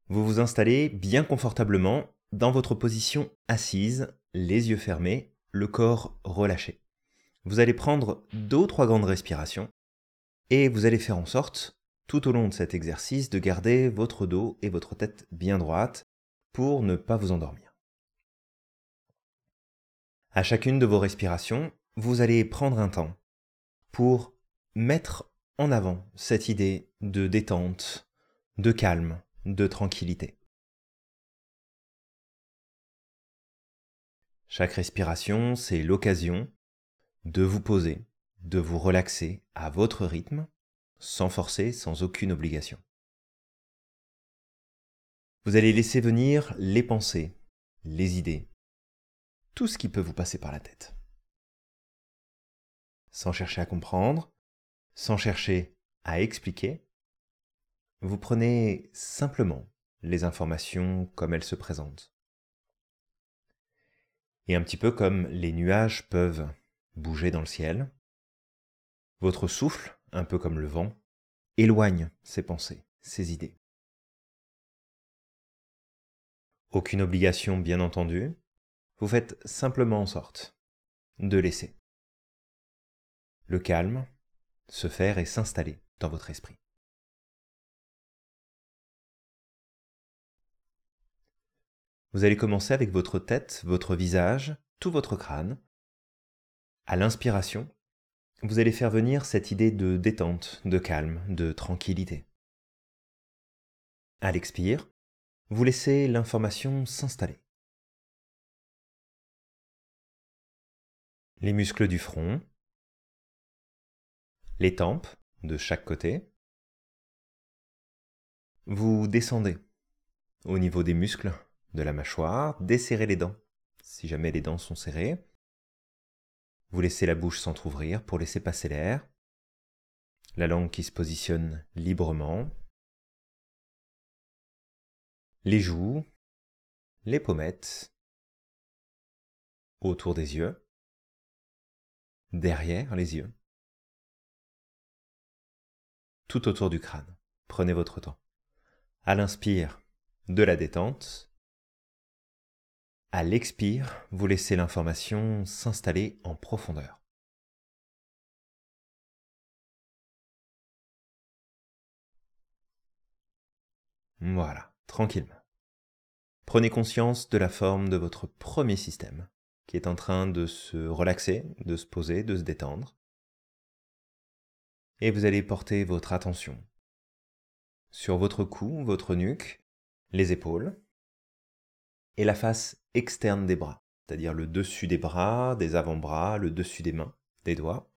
Vous vous installez bien confortablement dans votre position assise, les yeux fermés, le corps relâché. Vous allez prendre 2 ou 3 grandes respirations et vous allez faire en sorte, tout au long de cet exercice, de garder votre dos et votre tête bien droite pour ne pas vous endormir. À chacune de vos respirations, vous allez prendre un temps pour mettre en avant cette idée de détente, de calme, de tranquillité. Chaque respiration, c'est l'occasion de vous poser, de vous relaxer à votre rythme, sans forcer, sans aucune obligation. Vous allez laisser venir les pensées, les idées, tout ce qui peut vous passer par la tête. Sans chercher à comprendre, sans chercher à expliquer, vous prenez simplement les informations comme elles se présentent. Et un petit peu comme les nuages peuvent bouger dans le ciel, votre souffle, un peu comme le vent, éloigne ces pensées, ces idées. Aucune obligation, bien entendu, vous faites simplement en sorte de laisser le calme se faire et s'installer dans votre esprit. Vous allez commencer avec votre tête, votre visage, tout votre crâne. À l'inspiration, vous allez faire venir cette idée de détente, de calme, de tranquillité. À l'expire, vous laissez l'information s'installer. Les muscles du front, les tempes de chaque côté. Vous descendez au niveau des muscles de la mâchoire, desserrez les dents si jamais les dents sont serrées. Vous laissez la bouche s'entrouvrir pour laisser passer l'air. La langue qui se positionne librement. Les joues, les pommettes, autour des yeux, derrière les yeux, tout autour du crâne. Prenez votre temps. À l'inspire, de la détente. À l'expire, vous laissez l'information s'installer en profondeur. Voilà, tranquillement. Prenez conscience de la forme de votre premier système, qui est en train de se relaxer, de se poser, de se détendre. Et vous allez porter votre attention sur votre cou, votre nuque, les épaules, et la face externe des bras, c'est-à-dire le dessus des bras, des avant-bras, le dessus des mains, des doigts.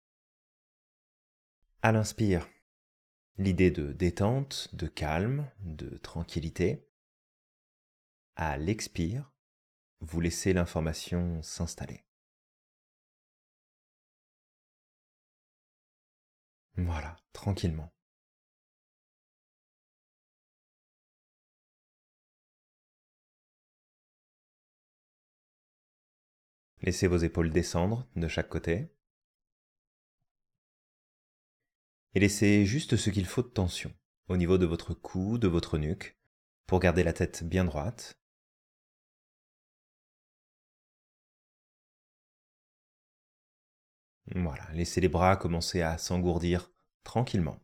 À l'inspire, l'idée de détente, de calme, de tranquillité. À l'expire, vous laissez l'information s'installer. Voilà, tranquillement. Laissez vos épaules descendre de chaque côté. Et laissez juste ce qu'il faut de tension au niveau de votre cou, de votre nuque, pour garder la tête bien droite. Voilà, laissez les bras commencer à s'engourdir tranquillement.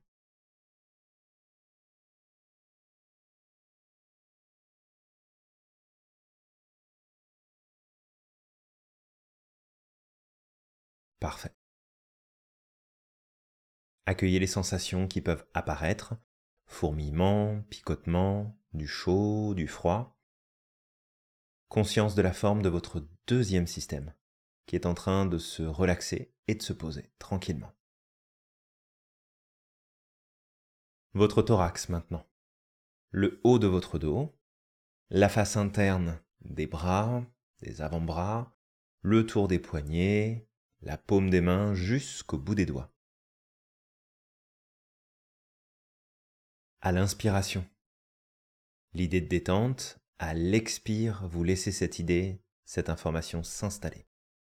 Parfait. Accueillez les sensations qui peuvent apparaître, fourmillement, picotement, du chaud, du froid. Conscience de la forme de votre deuxième système, qui est en train de se relaxer et de se poser tranquillement. Votre thorax maintenant, le haut de votre dos, la face interne des bras, des avant-bras, le tour des poignets, la paume des mains jusqu'au bout des doigts. À l'inspiration, l'idée de détente. À l'expire, vous laissez cette idée, cette information s'installer.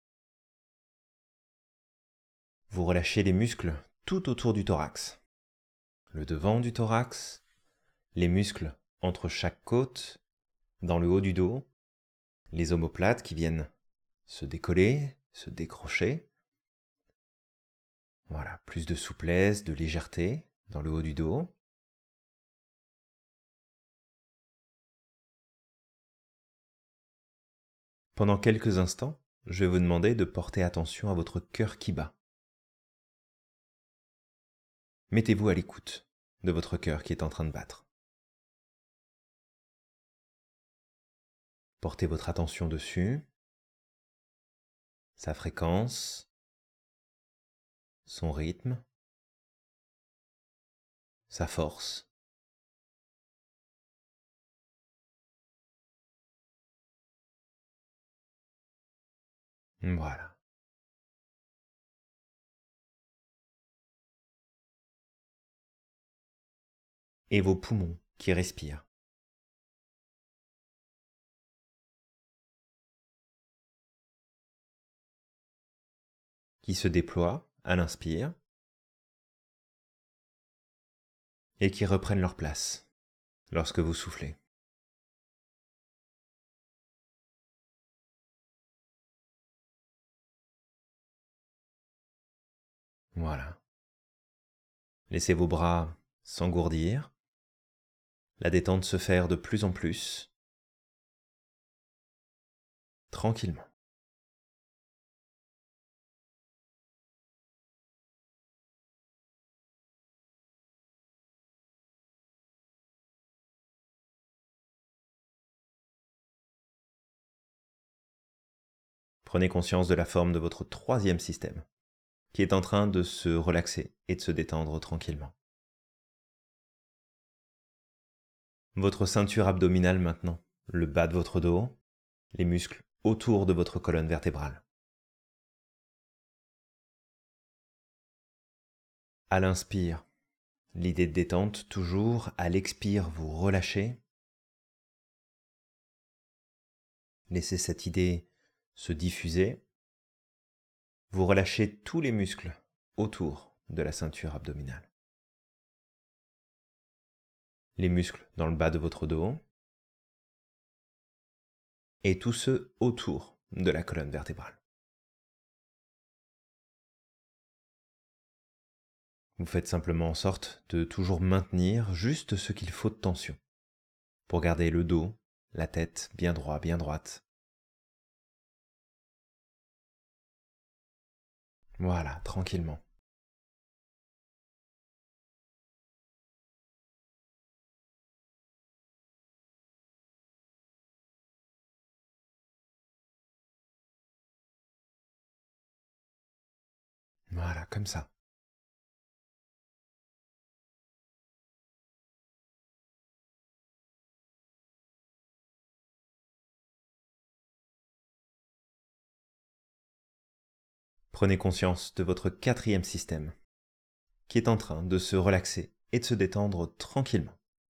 Vous relâchez les muscles tout autour du thorax. Le devant du thorax, les muscles entre chaque côte, dans le haut du dos, les omoplates qui viennent se décoller, se décrocher. Voilà, plus de souplesse, de légèreté dans le haut du dos. Pendant quelques instants, je vais vous demander de porter attention à votre cœur qui bat. Mettez-vous à l'écoute de votre cœur qui est en train de battre. Portez votre attention dessus, sa fréquence, son rythme, sa force. Voilà. Et vos poumons qui respirent. Qui se déploient à l'inspire et qui reprennent leur place lorsque vous soufflez. Voilà. Laissez vos bras s'engourdir, la détente se faire de plus en plus, tranquillement. Prenez conscience de la forme de votre troisième système, qui est en train de se relaxer et de se détendre tranquillement. Votre ceinture abdominale maintenant, le bas de votre dos, les muscles autour de votre colonne vertébrale. À l'inspire, l'idée de détente toujours, à l'expire, vous relâchez. Laissez cette idée se diffuser. Vous relâchez tous les muscles autour de la ceinture abdominale. Les muscles dans le bas de votre dos et tous ceux autour de la colonne vertébrale. Vous faites simplement en sorte de toujours maintenir juste ce qu'il faut de tension pour garder le dos, la tête bien droit, bien droite. Voilà, tranquillement. Voilà, comme ça. Prenez conscience de votre quatrième système, qui est en train de se relaxer et de se détendre tranquillement.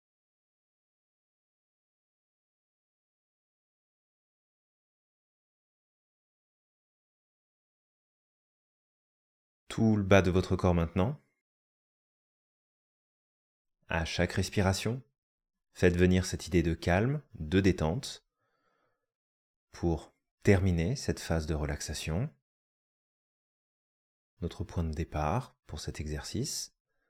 Tout le bas de votre corps maintenant. À chaque respiration, faites venir cette idée de calme, de détente, pour terminer cette phase de relaxation. Notre point de départ pour cet exercice.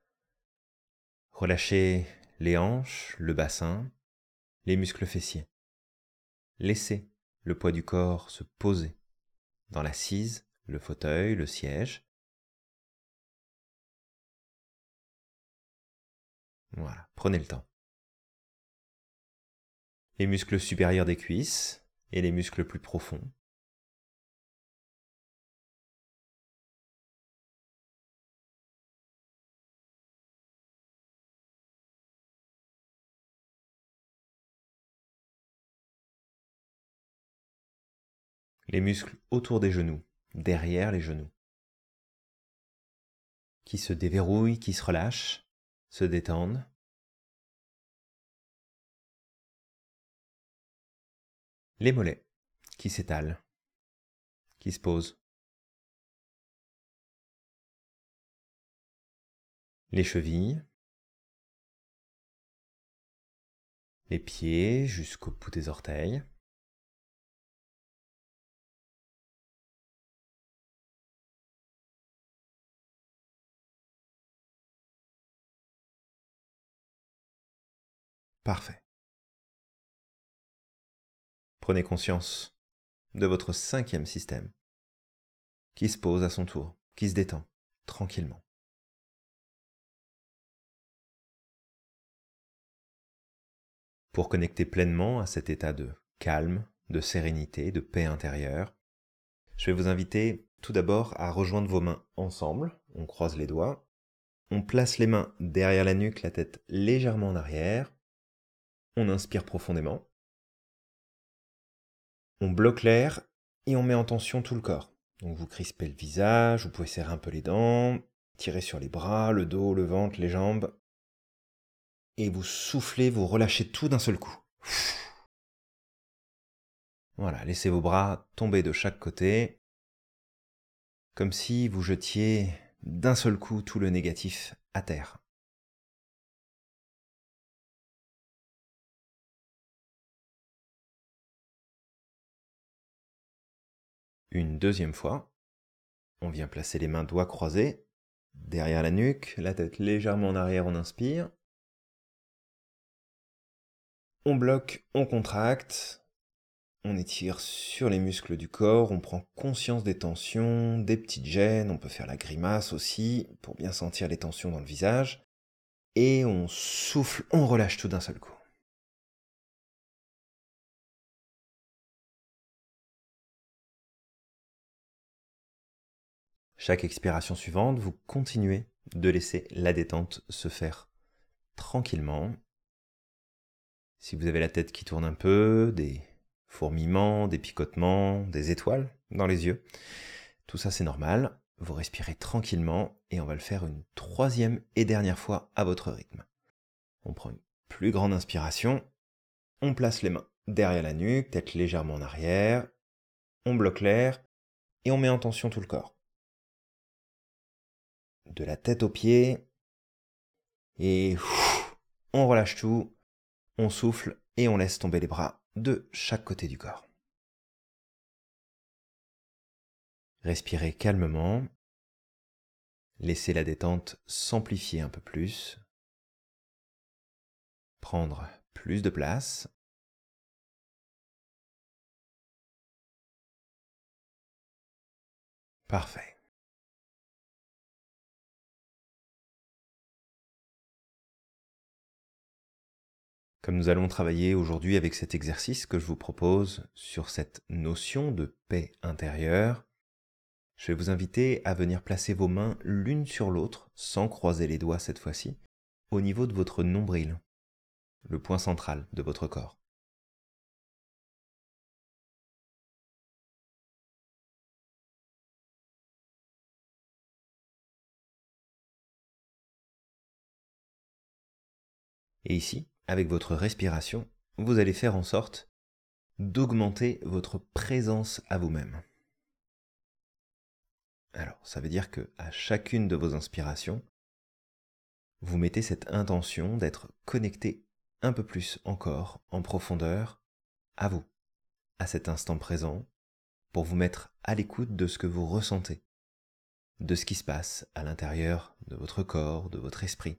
Relâchez les hanches, le bassin, les muscles fessiers. Laissez le poids du corps se poser dans l'assise, le fauteuil, le siège. Voilà, prenez le temps. Les muscles supérieurs des cuisses et les muscles plus profonds. Les muscles autour des genoux, derrière les genoux, qui se déverrouillent, qui se relâchent, se détendent. Les mollets, qui s'étalent, qui se posent. Les chevilles, les pieds jusqu'au bout des orteils. Parfait. Prenez conscience de votre cinquième système, qui se pose à son tour, qui se détend tranquillement. Pour connecter pleinement à cet état de calme, de sérénité, de paix intérieure, je vais vous inviter tout d'abord à rejoindre vos mains ensemble. On croise les doigts. On place les mains derrière la nuque, la tête légèrement en arrière. On inspire profondément. On bloque l'air et on met en tension tout le corps. Donc vous crispez le visage, vous pouvez serrer un peu les dents, tirer sur les bras, le dos, le ventre, les jambes. Et vous soufflez, vous relâchez tout d'un seul coup. Voilà, laissez vos bras tomber de chaque côté, comme si vous jetiez d'un seul coup tout le négatif à terre. Une deuxième fois, on vient placer les mains doigts croisés, derrière la nuque, la tête légèrement en arrière, on inspire. On bloque, on contracte, on étire sur les muscles du corps, on prend conscience des tensions, des petites gênes, on peut faire la grimace aussi, pour bien sentir les tensions dans le visage. Et on souffle, on relâche tout d'un seul coup. Chaque expiration suivante, vous continuez de laisser la détente se faire tranquillement. Si vous avez la tête qui tourne un peu, des fourmillements, des picotements, des étoiles dans les yeux, tout ça c'est normal. Vous respirez tranquillement et on va le faire une troisième et dernière fois à votre rythme. On prend une plus grande inspiration, on place les mains derrière la nuque, tête légèrement en arrière, on bloque l'air et on met en tension tout le corps. De la tête aux pieds et on relâche tout, on souffle et on laisse tomber les bras de chaque côté du corps. Respirez calmement, laissez la détente s'amplifier un peu plus, prendre plus de place. Parfait. Comme nous allons travailler aujourd'hui avec cet exercice que je vous propose sur cette notion de paix intérieure, je vais vous inviter à venir placer vos mains l'une sur l'autre, sans croiser les doigts cette fois-ci, au niveau de votre nombril, le point central de votre corps. Et ici, avec votre respiration, vous allez faire en sorte d'augmenter votre présence à vous-même. Alors, ça veut dire que à chacune de vos inspirations, vous mettez cette intention d'être connecté un peu plus encore, en profondeur, à vous, à cet instant présent, pour vous mettre à l'écoute de ce que vous ressentez, de ce qui se passe à l'intérieur de votre corps, de votre esprit.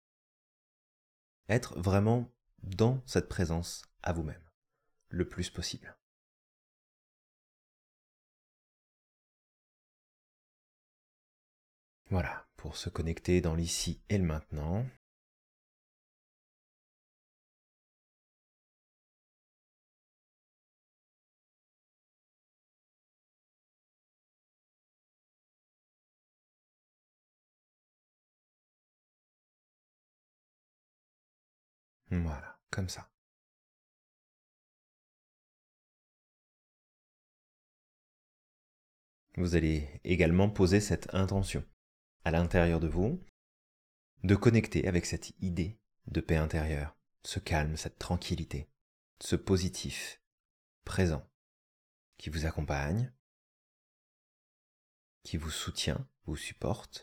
Être vraiment dans cette présence à vous-même, le plus possible. Voilà, pour se connecter dans l'ici et le maintenant. Voilà, comme ça. Vous allez également poser cette intention à l'intérieur de vous, de connecter avec cette idée de paix intérieure, ce calme, cette tranquillité, ce positif présent qui vous accompagne, qui vous soutient, vous supporte.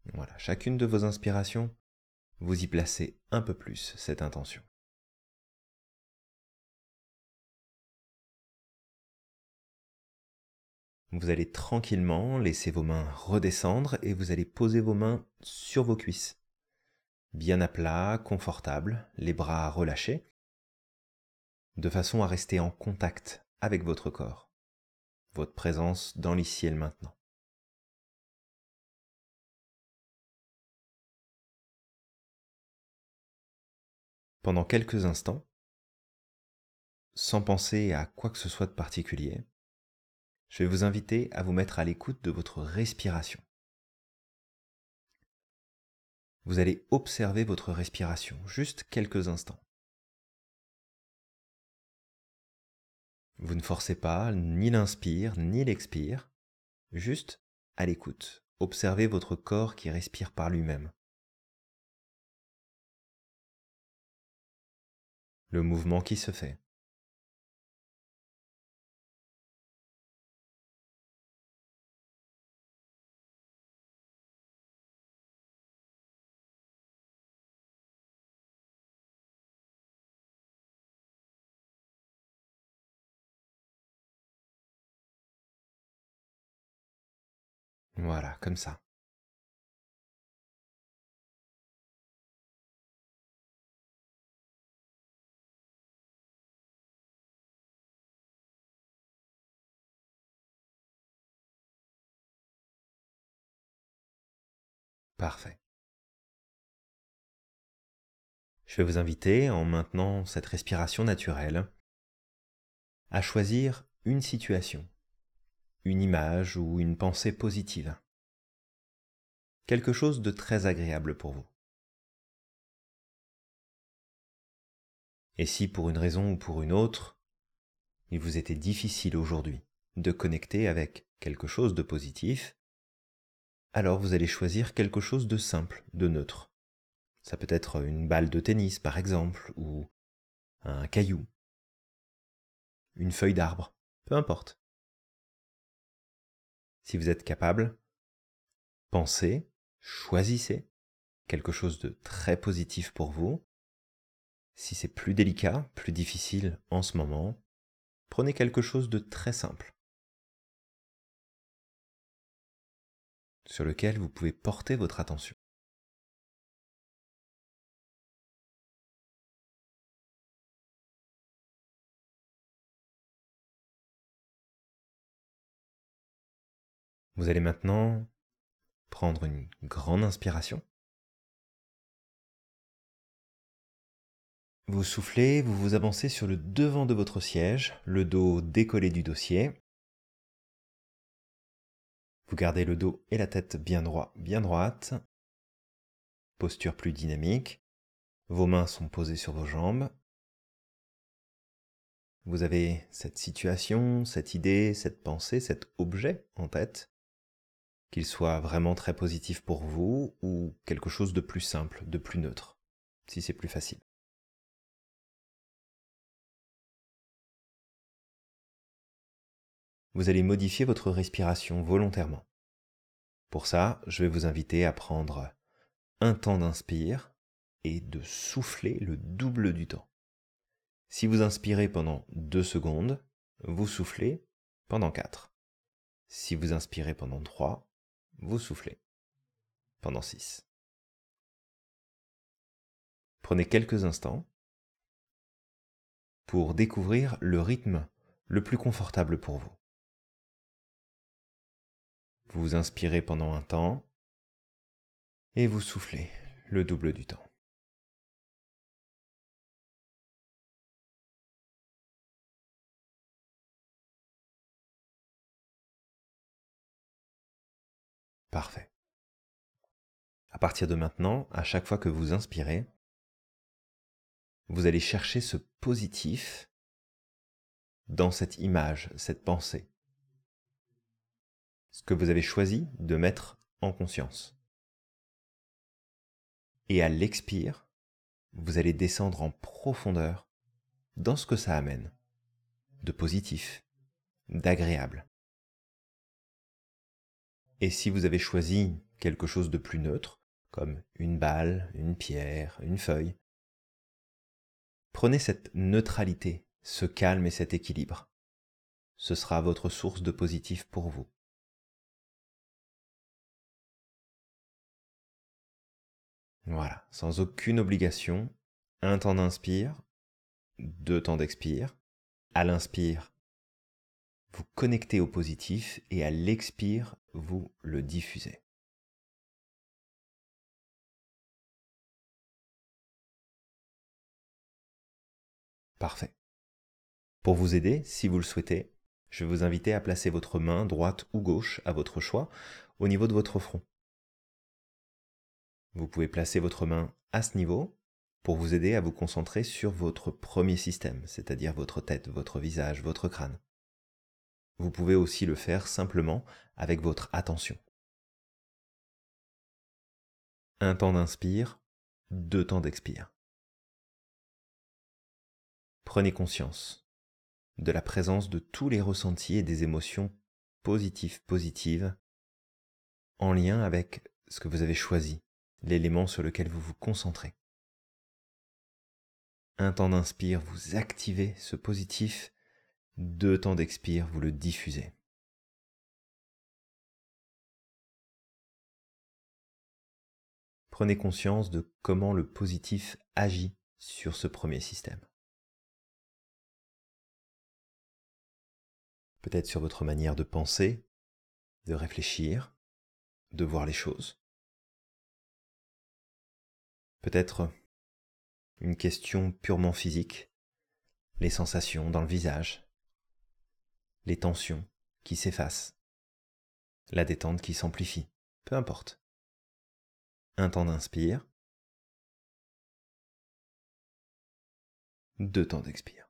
Voilà, chacune de vos inspirations, vous y placez un peu plus cette intention. Vous allez tranquillement laisser vos mains redescendre et vous allez poser vos mains sur vos cuisses. Bien à plat, confortable, les bras relâchés, de façon à rester en contact avec votre corps, votre présence dans l'ici et le maintenant. Pendant quelques instants, sans penser à quoi que ce soit de particulier, je vais vous inviter à vous mettre à l'écoute de votre respiration. Vous allez observer votre respiration, juste quelques instants. Vous ne forcez pas ni l'inspire ni l'expire, juste à l'écoute. Observez votre corps qui respire par lui-même. Le mouvement qui se fait. Voilà, comme ça. Parfait. Je vais vous inviter, en maintenant cette respiration naturelle, à choisir une situation, une image ou une pensée positive. Quelque chose de très agréable pour vous. Et si pour une raison ou pour une autre, il vous était difficile aujourd'hui de connecter avec quelque chose de positif, alors vous allez choisir quelque chose de simple, de neutre. Ça peut être une balle de tennis par exemple, ou un caillou, une feuille d'arbre, peu importe. Si vous êtes capable, pensez, choisissez quelque chose de très positif pour vous. Si c'est plus délicat, plus difficile en ce moment, prenez quelque chose de très simple, sur lequel vous pouvez porter votre attention. Vous allez maintenant prendre une grande inspiration. Vous soufflez, vous vous avancez sur le devant de votre siège, le dos décollé du dossier. Vous gardez le dos et la tête bien droit, bien droite. Posture plus dynamique. Vos mains sont posées sur vos jambes. Vous avez cette situation, cette idée, cette pensée, cet objet en tête, qu'il soit vraiment très positif pour vous ou quelque chose de plus simple, de plus neutre, si c'est plus facile. Vous allez modifier votre respiration volontairement. Pour ça, je vais vous inviter à prendre un temps d'inspire et de souffler le double du temps. Si vous inspirez pendant 2 secondes, vous soufflez pendant 4. Si vous inspirez pendant 3, vous soufflez pendant 6. Prenez quelques instants pour découvrir le rythme le plus confortable pour vous. Vous inspirez pendant un temps et vous soufflez le double du temps. Parfait. À partir de maintenant, à chaque fois que vous inspirez, vous allez chercher ce positif dans cette image, cette pensée. Ce que vous avez choisi de mettre en conscience. Et à l'expire, vous allez descendre en profondeur dans ce que ça amène, de positif, d'agréable. Et si vous avez choisi quelque chose de plus neutre, comme une balle, une pierre, une feuille. Prenez cette neutralité, ce calme et cet équilibre. Ce sera votre source de positif pour vous. Voilà, sans aucune obligation, un temps d'inspire, 2 temps d'expire. À l'inspire, vous connectez au positif et à l'expire, vous le diffusez. Parfait. Pour vous aider, si vous le souhaitez, je vais vous inviter à placer votre main droite ou gauche, à votre choix, au niveau de votre front. Vous pouvez placer votre main à ce niveau pour vous aider à vous concentrer sur votre premier système, c'est-à-dire votre tête, votre visage, votre crâne. Vous pouvez aussi le faire simplement avec votre attention. Un temps d'inspire, 2 temps d'expire. Prenez conscience de la présence de tous les ressentis et des émotions positives en lien avec ce que vous avez choisi, l'élément sur lequel vous vous concentrez. Un temps d'inspire, vous activez ce positif, 2 temps d'expire, vous le diffusez. Prenez conscience de comment le positif agit sur ce premier système. Peut-être sur votre manière de penser, de réfléchir, de voir les choses. Peut-être une question purement physique, les sensations dans le visage, les tensions qui s'effacent, la détente qui s'amplifie, peu importe. Un temps d'inspire, 2 temps d'expire.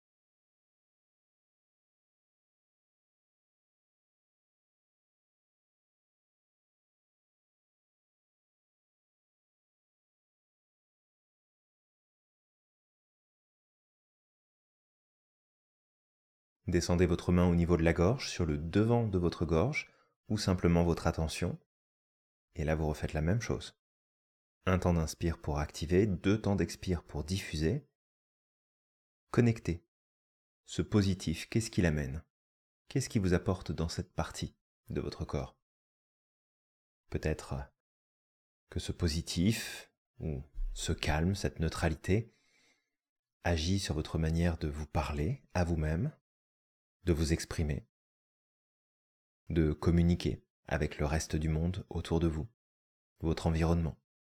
Descendez votre main au niveau de la gorge, sur le devant de votre gorge, ou simplement votre attention. Et là, vous refaites la même chose. Un temps d'inspire pour activer, 2 temps d'expire pour diffuser. Connectez. Ce positif, qu'est-ce qu'il amène? Qu'est-ce qui vous apporte dans cette partie de votre corps? Peut-être que ce positif, ou ce calme, cette neutralité, agit sur votre manière de vous parler à vous-même, de vous exprimer, de communiquer avec le reste du monde autour de vous, votre environnement.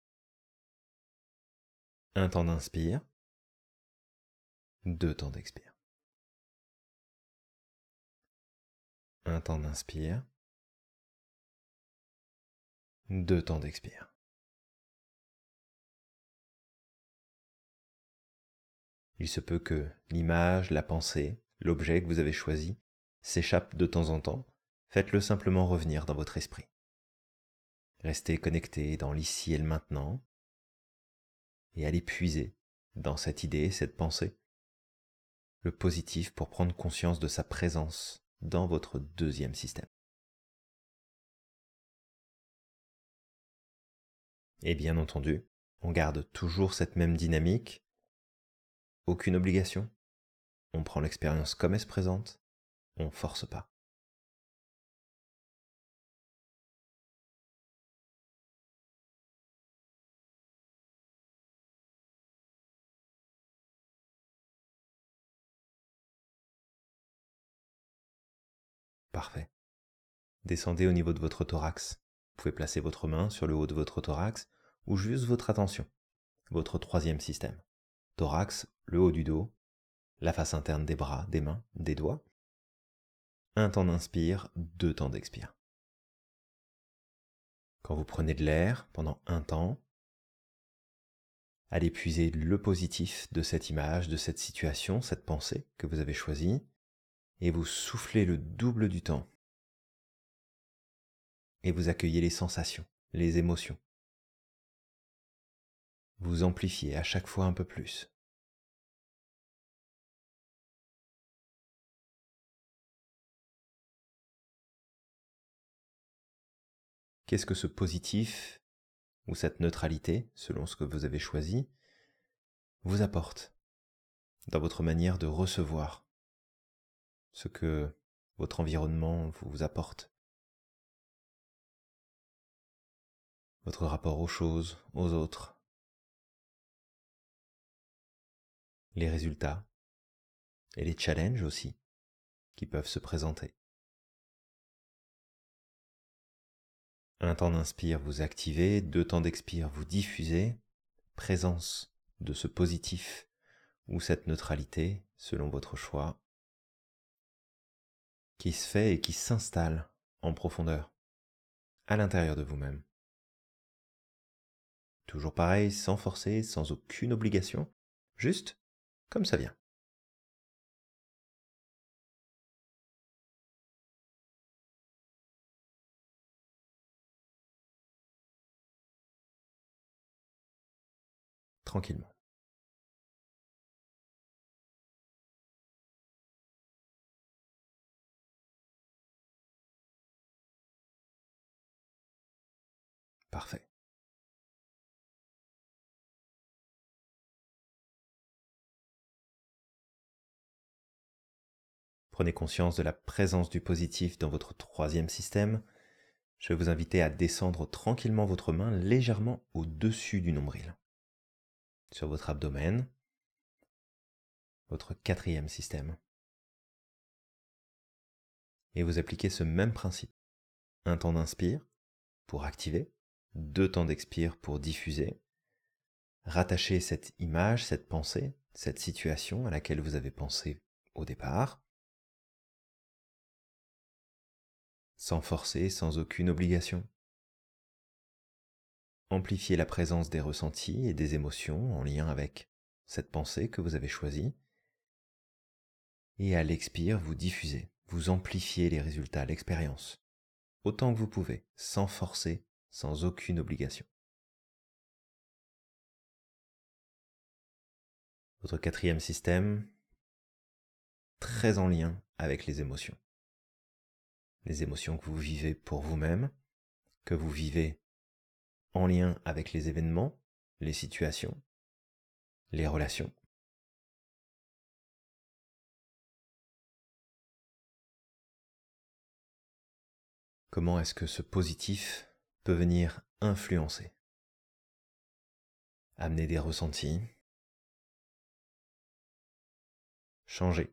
Un temps d'inspire, 2 temps d'expire. Un temps d'inspire, 2 temps d'expire. Il se peut que l'image, la pensée, l'objet que vous avez choisi s'échappe de temps en temps. Faites-le simplement revenir dans votre esprit. Restez connecté dans l'ici et le maintenant et allez puiser dans cette idée, cette pensée, le positif pour prendre conscience de sa présence dans votre deuxième système. Et bien entendu, on garde toujours cette même dynamique, aucune obligation, on prend l'expérience comme elle se présente, on ne force pas. Parfait. Descendez au niveau de votre thorax. Vous pouvez placer votre main sur le haut de votre thorax ou juste votre attention, votre troisième système. Thorax, le haut du dos, la face interne des bras, des mains, des doigts. Un temps d'inspire, 2 temps d'expire. Quand vous prenez de l'air pendant un temps, allez puiser le positif de cette image, de cette situation, cette pensée que vous avez choisie, et vous soufflez le double du temps. Et vous accueillez les sensations, les émotions. Vous amplifiez à chaque fois un peu plus. Qu'est-ce que ce positif ou cette neutralité, selon ce que vous avez choisi, vous apporte dans votre manière de recevoir ce que votre environnement vous apporte, votre rapport aux choses, aux autres, les résultats et les challenges aussi qui peuvent se présenter. Un temps d'inspire, vous activez, 2 temps d'expire, vous diffusez, présence de ce positif ou cette neutralité, selon votre choix, qui se fait et qui s'installe en profondeur, à l'intérieur de vous-même. Toujours pareil, sans forcer, sans aucune obligation, juste comme ça vient. Tranquillement. Parfait. Prenez conscience de la présence du positif dans votre 3e système. Je vais vous inviter à descendre tranquillement votre main légèrement au-dessus du nombril, sur votre abdomen, votre 4e système. Et vous appliquez ce même principe. Un temps d'inspire pour activer, 2 temps d'expire pour diffuser. Rattachez cette image, cette pensée, cette situation à laquelle vous avez pensé au départ, sans forcer, sans aucune obligation. Amplifiez la présence des ressentis et des émotions en lien avec cette pensée que vous avez choisie. Et à l'expire, vous diffusez, vous amplifiez les résultats, l'expérience, autant que vous pouvez, sans forcer, sans aucune obligation. Votre 4e système, très en lien avec les émotions. Les émotions que vous vivez pour vous-même, que vous vivez en lien avec les événements, les situations, les relations. Comment est-ce que ce positif peut venir influencer, amener des ressentis, changer,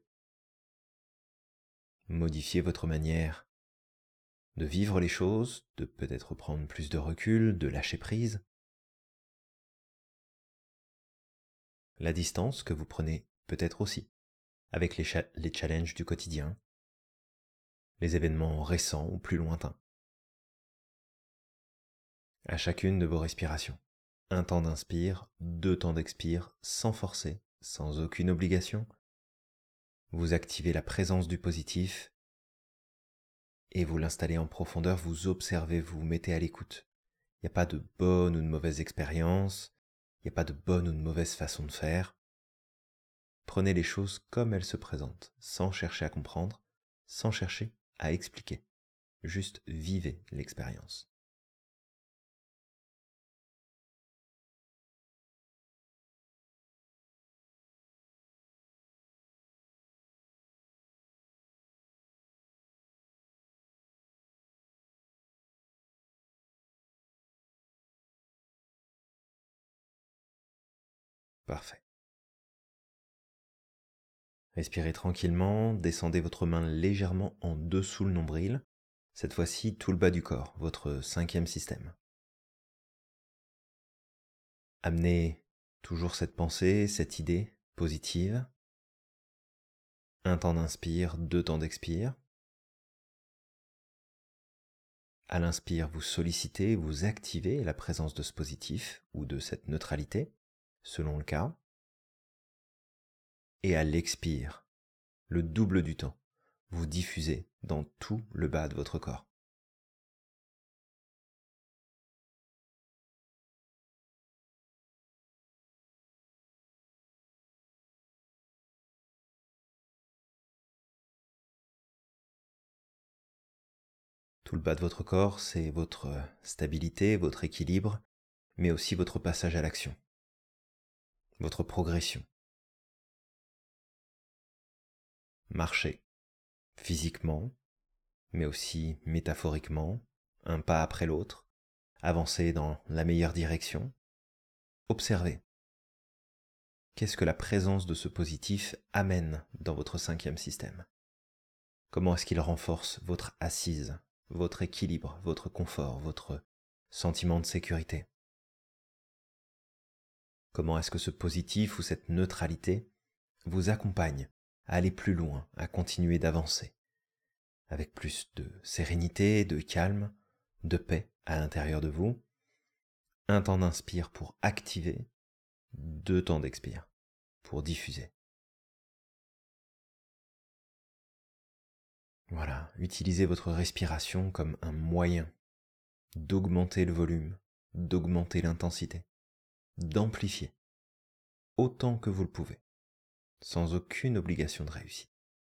modifier votre manière de vivre les choses, de peut-être prendre plus de recul, de lâcher prise. La distance que vous prenez peut-être aussi avec les challenges du quotidien, les événements récents ou plus lointains. À chacune de vos respirations, un temps d'inspire, 2 temps d'expire, sans forcer, sans aucune obligation. Vous activez la présence du positif et vous l'installez en profondeur, vous observez, vous vous mettez à l'écoute. Il n'y a pas de bonne ou de mauvaise expérience, il n'y a pas de bonne ou de mauvaise façon de faire. Prenez les choses comme elles se présentent, sans chercher à comprendre, sans chercher à expliquer. Juste vivez l'expérience. Parfait. Respirez tranquillement, descendez votre main légèrement en dessous le nombril, cette fois-ci tout le bas du corps, votre 5e système. Amenez toujours cette pensée, cette idée positive. Un temps d'inspire, 2 temps d'expire. À l'inspire, vous sollicitez, vous activez la présence de ce positif ou de cette neutralité, selon le cas. Et à l'expire, le double du temps, vous diffusez dans tout le bas de votre corps. Tout le bas de votre corps, c'est votre stabilité, votre équilibre, mais aussi votre passage à l'action, votre progression. Marchez physiquement, mais aussi métaphoriquement, un pas après l'autre, avancez dans la meilleure direction. Observez. Qu'est-ce que la présence de ce positif amène dans votre cinquième système? Comment est-ce qu'il renforce votre assise, votre équilibre, votre confort, votre sentiment de sécurité? Comment est-ce que ce positif ou cette neutralité vous accompagne à aller plus loin, à continuer d'avancer, avec plus de sérénité, de calme, de paix à l'intérieur de vous? Un temps d'inspire pour activer, 2 temps d'expire pour diffuser. Voilà, utilisez votre respiration comme un moyen d'augmenter le volume, d'augmenter l'intensité, d'amplifier autant que vous le pouvez, sans aucune obligation de réussite.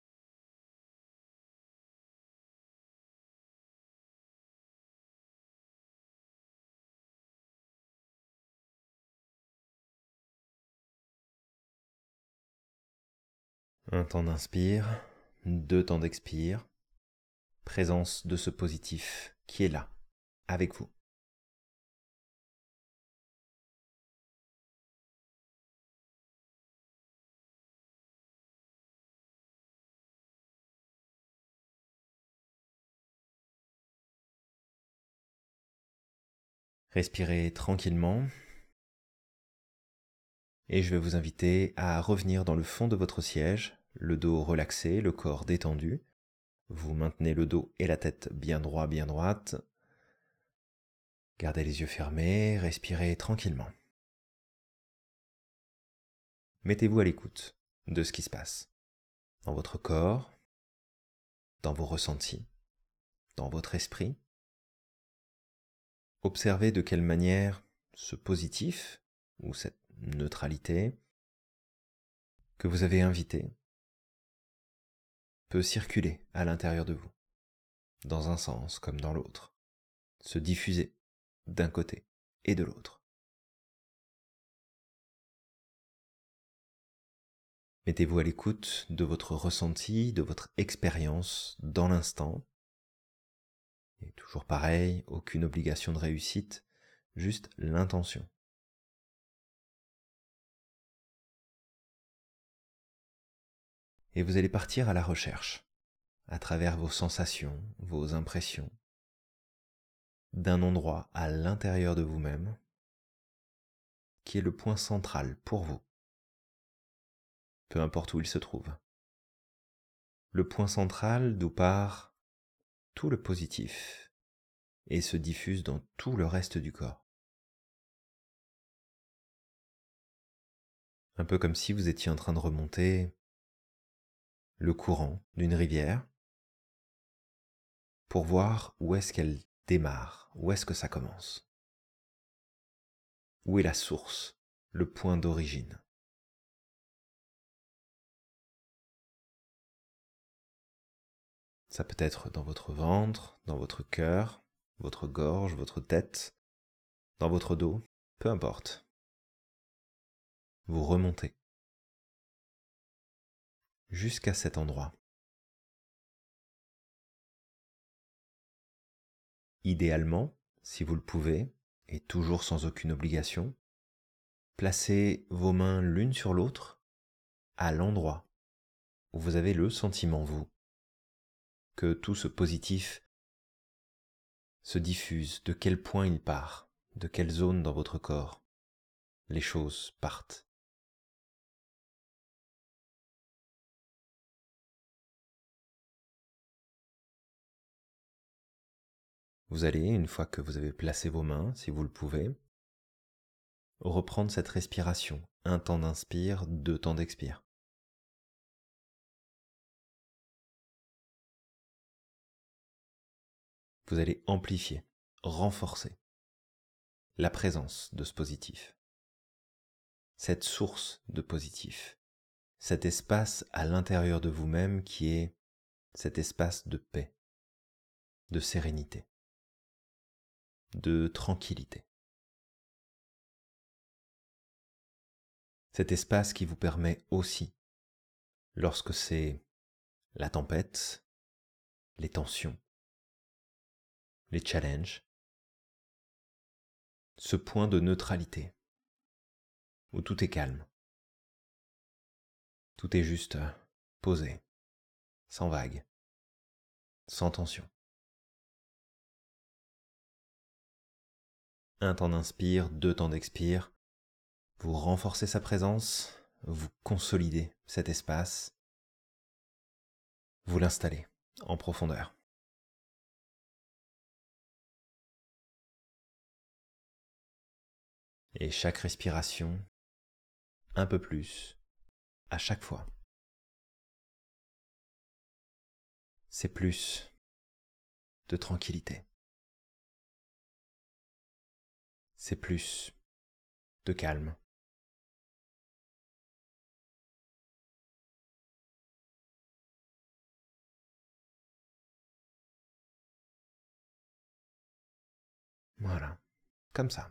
Un temps d'inspire, 2 temps d'expire, présence de ce positif qui est là, avec vous. Respirez tranquillement et je vais vous inviter à revenir dans le fond de votre siège, le dos relaxé, le corps détendu. Vous maintenez le dos et la tête bien droit, bien droite. Gardez les yeux fermés, respirez tranquillement. Mettez-vous à l'écoute de ce qui se passe dans votre corps, dans vos ressentis, dans votre esprit. Observez de quelle manière ce positif ou cette neutralité que vous avez invité peut circuler à l'intérieur de vous, dans un sens comme dans l'autre, se diffuser d'un côté et de l'autre. Mettez-vous à l'écoute de votre ressenti, de votre expérience dans l'instant. Et toujours pareil, aucune obligation de réussite, juste l'intention. Et vous allez partir à la recherche, à travers vos sensations, vos impressions, d'un endroit à l'intérieur de vous-même qui est le point central pour vous, peu importe où il se trouve. Le point central d'où part tout le positif et se diffuse dans tout le reste du corps. Un peu comme si vous étiez en train de remonter le courant d'une rivière pour voir où est-ce qu'elle démarre, où est-ce que ça commence. Où est la source, le point d'origine? Ça peut être dans votre ventre, dans votre cœur, votre gorge, votre tête, dans votre dos, peu importe. Vous remontez jusqu'à cet endroit. Idéalement, si vous le pouvez, et toujours sans aucune obligation, placez vos mains l'une sur l'autre à l'endroit où vous avez le sentiment, vous, que tout ce positif se diffuse, de quel point il part, de quelle zone dans votre corps les choses partent. Vous allez, une fois que vous avez placé vos mains, si vous le pouvez, reprendre cette respiration, un temps d'inspire, 2 temps d'expire. Vous allez amplifier, renforcer la présence de ce positif, cette source de positif, cet espace à l'intérieur de vous-même qui est cet espace de paix, de sérénité, de tranquillité. Cet espace qui vous permet aussi, lorsque c'est la tempête, les tensions, les challenges, ce point de neutralité où tout est calme, tout est juste posé, sans vague, sans tension. Un temps d'inspire, deux temps d'expire, vous renforcez sa présence, vous consolidez cet espace, vous l'installez en profondeur. Et chaque respiration, un peu plus, à chaque fois. C'est plus de tranquillité. C'est plus de calme. Voilà, comme ça.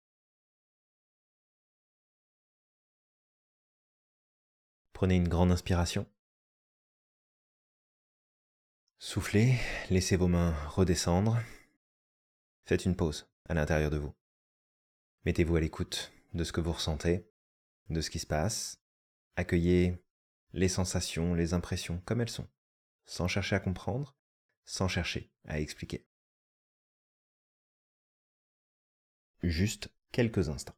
Prenez une grande inspiration. Soufflez, laissez vos mains redescendre. Faites une pause à l'intérieur de vous. Mettez-vous à l'écoute de ce que vous ressentez, de ce qui se passe. Accueillez les sensations, les impressions comme elles sont, sans chercher à comprendre, sans chercher à expliquer. Juste quelques instants.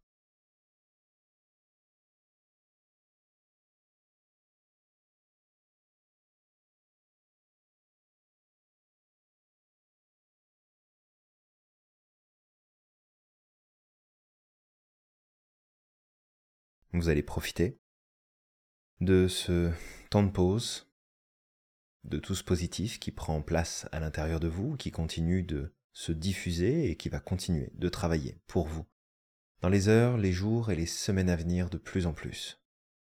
Vous allez profiter de ce temps de pause, de tout ce positif qui prend place à l'intérieur de vous, qui continue de se diffuser et qui va continuer de travailler pour vous dans les heures, les jours et les semaines à venir de plus en plus.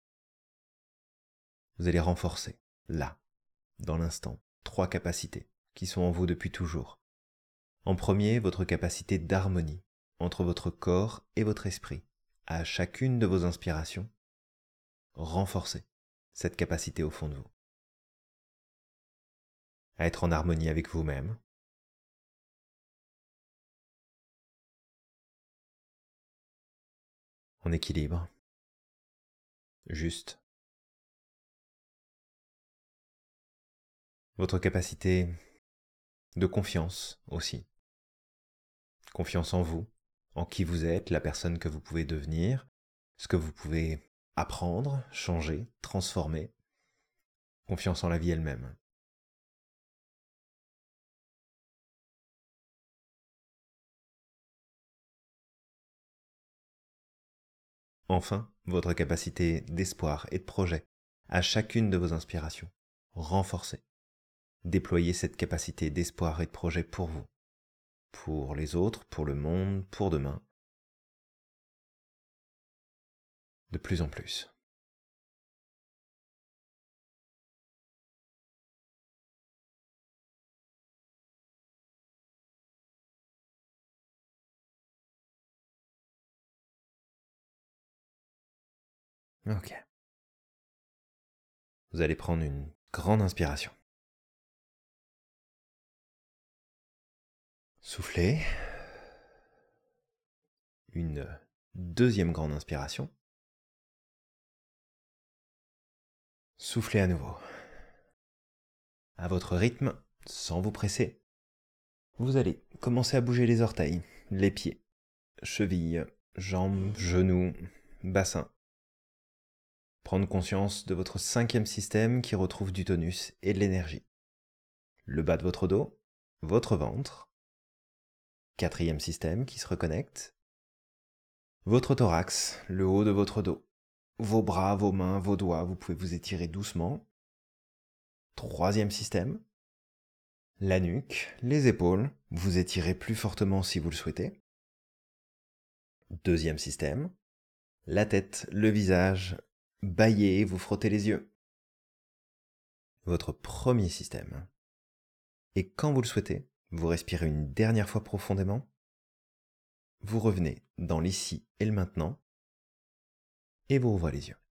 Vous allez renforcer, là, dans l'instant, 3 capacités qui sont en vous depuis toujours. En premier, votre capacité d'harmonie entre votre corps et votre esprit. À chacune de vos inspirations, renforcez cette capacité au fond de vous. À être en harmonie avec vous-même, en équilibre, juste. Votre capacité de confiance aussi. Confiance en vous, en qui vous êtes, la personne que vous pouvez devenir, ce que vous pouvez apprendre, changer, transformer. Confiance en la vie elle-même. Enfin, votre capacité d'espoir et de projet à chacune de vos inspirations. Renforcez. Déployez cette capacité d'espoir et de projet pour vous, pour les autres, pour le monde, pour demain. De plus en plus. Ok. Vous allez prendre une grande inspiration. Soufflez. Une deuxième grande inspiration. Soufflez à nouveau. À votre rythme, sans vous presser. Vous allez commencer à bouger les orteils, les pieds, chevilles, jambes, genoux, bassin. Prendre conscience de votre 5e système qui retrouve du tonus et de l'énergie. Le bas de votre dos, votre ventre. 4e système qui se reconnecte. Votre thorax, le haut de votre dos. Vos bras, vos mains, vos doigts, vous pouvez vous étirer doucement. 3e système. La nuque, les épaules, vous étirez plus fortement si vous le souhaitez. 2e système. La tête, le visage, bâillez, vous frottez les yeux. Votre 1er système. Et quand vous le souhaitez, Vous respirez une dernière fois profondément. Vous revenez dans l'ici et le maintenant. Et vous rouvrez les yeux.